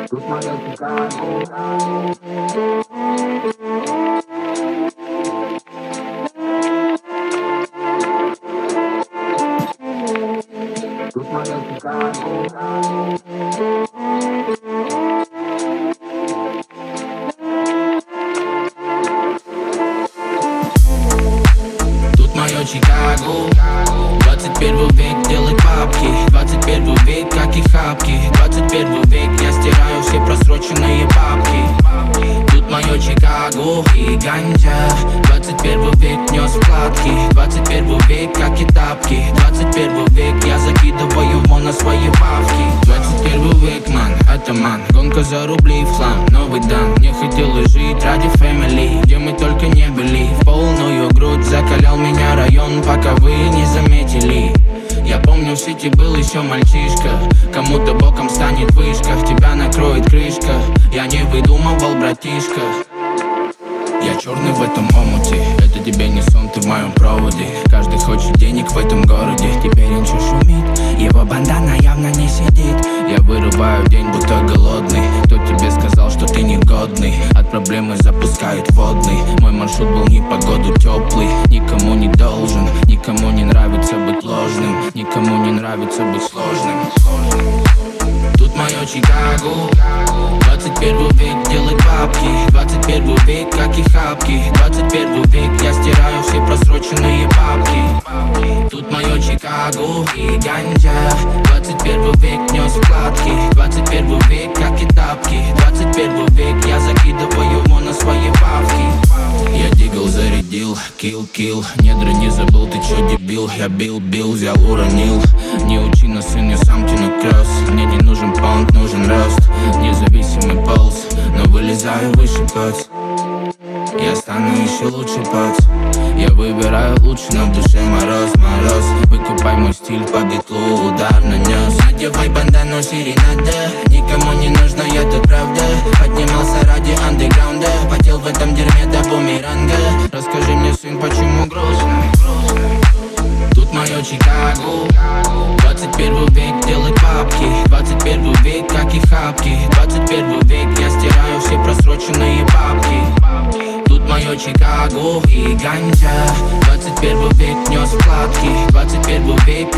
Тут моя Чикаго. Тут моя Чикаго. Тут мое Чикаго. 21 век, делай папки. 21 век, как и хапки. 21 век, я стираю все просроченные папки. Тут мое Чикаго и ганджа. 21 век нес вкладки. 21 век, как и тапки. 21 век, я закидываю в моно свои бабки. 21 век, ман, это ман. Гонка за рубли в хлам, новый дан. Не хотелось жить ради фэмили, где мы только не были. В полную грудь закалял меня район, пока вы не заметили. Я помню, в сети был еще мальчишка. Кому-то боком станет вышка, тебя накроет крышка. Я не выдумывал, братишка. Я черный в этом омуте, это тебе не сон, ты в моем проводе. Каждый хочет денег в этом городе, теперь Инчо шумит, его бандана явно не сидит. Я вырываю день, будто голодный. Кто тебе сказал, что ты негодный? От проблемы запускают водный. Мой маршрут был не погоду теплый. Никому не должен, никому не нравится быть ложным, никому не нравится быть сложным. Тут мое Чикаго. 21 век, делай бабки. 21 век, как и хапки. 21 век, я стираю все просроченные папки. Тут мое Чикаго и ганджа. 21 век нес вкладки. 21 век, как и тапки. 21 век, я закидываю в моно свои бабки. Я дигл, зарядил, килл. Недра не забыл, ты чё, дебил? Я бил, взял, уронил. Не учи нас, сын, я сам тяну кросс. Мне не нужен паунд, нужен рост. Независимый полз, но вылезаю выше, пац. Я стану еще лучше, пац. Я выбираю лучше, но в душе мороз. Выкупай мой стиль по битлу, удар нанес. Надевай бандану, серенада. Никому не нужна я тут, правда. Поднимался ради андеграунда. Потел в этом дерьме до бумеранга. Расскажи мне, сын, почему грустно? Тут мое Чикаго. 21 век, делай папки. 21 век, как и хапки. 21 век, я стираю все просроченные папки. Тут мое Чикаго и ганджа. 21 век нес вкладки. 21 век,